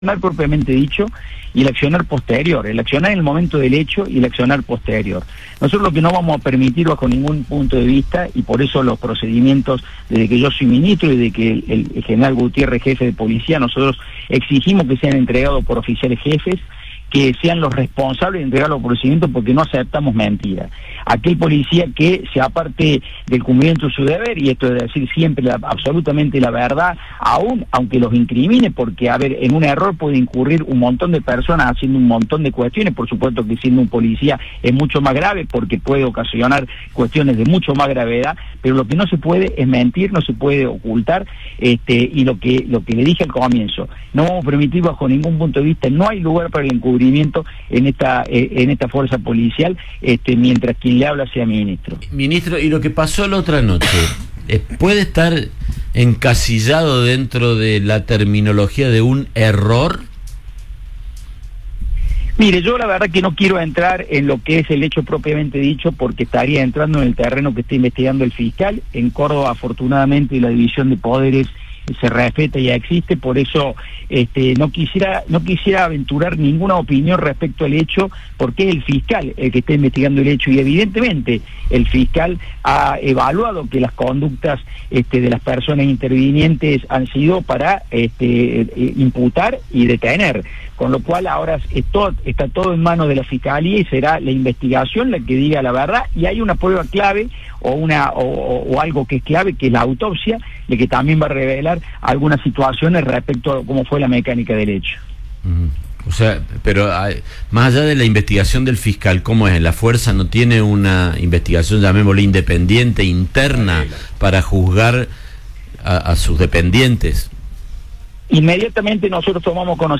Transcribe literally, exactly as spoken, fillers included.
accionar propiamente dicho y el accionar posterior, el accionar en el momento del hecho y el accionar posterior. Nosotros lo que no vamos a permitir bajo ningún punto de vista, y por eso los procedimientos, desde que yo soy ministro y desde que el, el general Gutiérrez, jefe de policía, nosotros exigimos que sean entregados por oficiales jefes, que sean los responsables de entregar los procedimientos, porque no aceptamos mentiras. Aquel policía que se aparte del cumplimiento de su deber, y esto es decir siempre la, absolutamente la verdad, aún aunque los incrimine, porque a ver, en un error puede incurrir un montón de personas haciendo un montón de cuestiones, por supuesto que siendo un policía es mucho más grave porque puede ocasionar cuestiones de mucho más gravedad, pero lo que no se puede es mentir, no se puede ocultar, este, y lo que lo que le dije al comienzo, no vamos a permitir bajo ningún punto de vista, no hay lugar para el encubrimiento en esta eh, en esta fuerza policial, este, mientras quien le habla sea ministro. Ministro, y lo que pasó la otra noche, eh, ¿puede estar encasillado dentro de la terminología de un error? Mire, yo la verdad que no quiero entrar en lo que es el hecho propiamente dicho, porque estaría entrando en el terreno que está investigando el fiscal. En Córdoba, afortunadamente, la división de poderes se respeta y ya existe, por eso este, no quisiera no quisiera aventurar ninguna opinión respecto al hecho, porque es el fiscal el que está investigando el hecho, y evidentemente el fiscal ha evaluado que las conductas este, de las personas intervinientes han sido para este, imputar y detener, con lo cual ahora esto, está todo en manos de la fiscalía y será la investigación la que diga la verdad, y hay una prueba clave o una o, o algo que es clave, que es la autopsia, de que también va a revelar algunas situaciones respecto a cómo fue la mecánica del hecho. Mm. O sea, pero hay, más allá de la investigación del fiscal, ¿cómo es? ¿La fuerza no tiene una investigación, llamémosle independiente, interna, para juzgar a, a sus dependientes? Inmediatamente nosotros tomamos conocimiento